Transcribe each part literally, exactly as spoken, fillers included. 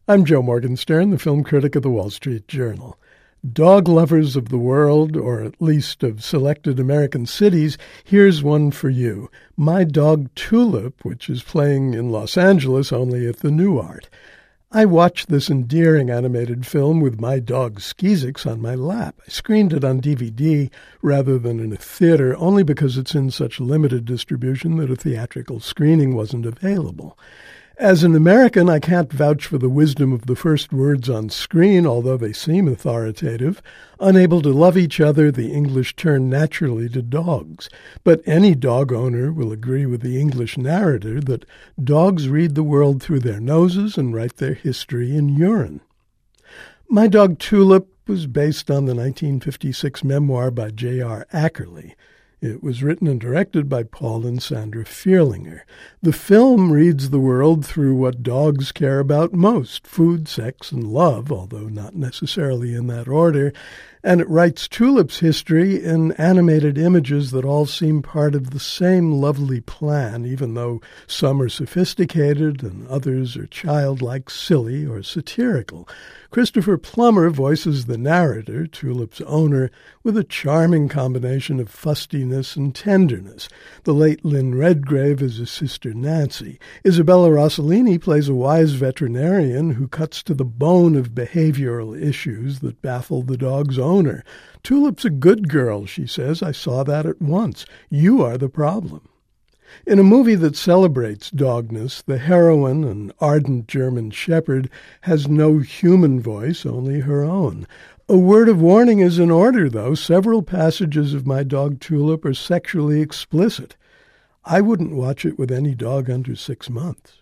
I'm Joe Morgenstern, the film critic of the Wall Street Journal. Dog lovers of the world, or at least of selected American cities, here's one for you. My Dog Tulip, which is playing in Los Angeles only at the Nuart. I watched this endearing animated film with my dog Skeezix on my lap. I screened it on D V D rather than in a theater, only because it's in such limited distribution that a theatrical screening wasn't available. As an American, I can't vouch for the wisdom of the first words on screen, although they seem authoritative. Unable to love each other, the English turn naturally to dogs. But any dog owner will agree with the English narrator that dogs read the world through their noses and write their history in urine. My Dog Tulip was based on the nineteen fifty-six memoir by J R Ackerley. It was written and directed by Paul and Sandra Fierlinger. The film reads the world through what dogs care about most, food, sex, and love, although not necessarily in that order, and it writes Tulip's history in animated images that all seem part of the same lovely plan, even though some are sophisticated and others are childlike, silly, or satirical. Christopher Plummer voices the narrator, Tulip's owner, with a charming combination of fustiness and tenderness. The late Lynn Redgrave is his sister Nancy. Isabella Rossellini plays a wise veterinarian who cuts to the bone of behavioral issues that baffle the dog's owner. Tulip's a good girl, she says. I saw that at once. You are the problem. In a movie that celebrates dogness, the heroine, an ardent German shepherd, has no human voice, only her own. A word of warning is in order, though. Several passages of My Dog Tulip are sexually explicit. I wouldn't watch it with any dog under six months.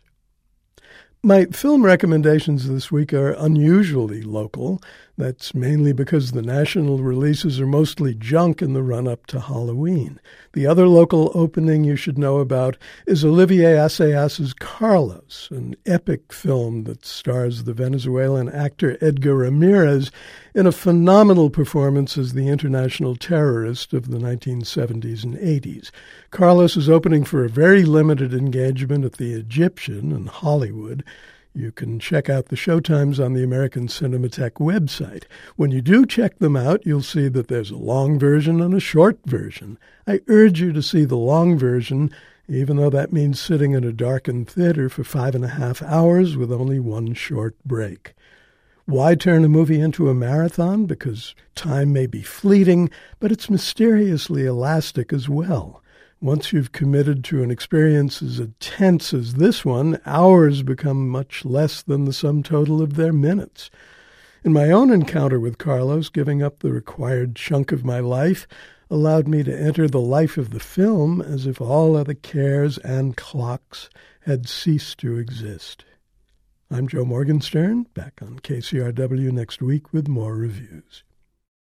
My film recommendations this week are unusually local. That's mainly because the national releases are mostly junk in the run-up to Halloween. The other local opening you should know about is Olivier Assayas's Carlos, an epic film that stars the Venezuelan actor Edgar Ramirez in a phenomenal performance as the international terrorist of the nineteen seventies and eighties. Carlos is opening for a very limited engagement at the Egyptian in Hollywood. You can check out the showtimes on the American Cinematheque website. When you do check them out, you'll see that there's a long version and a short version. I urge you to see the long version, even though that means sitting in a darkened theater for five and a half hours with only one short break. Why turn a movie into a marathon? Because time may be fleeting, but it's mysteriously elastic as well. Once you've committed to an experience as intense as this one, hours become much less than the sum total of their minutes. In my own encounter with Carlos, giving up the required chunk of my life allowed me to enter the life of the film as if all other cares and clocks had ceased to exist. I'm Joe Morgenstern, back on K C R W next week with more reviews.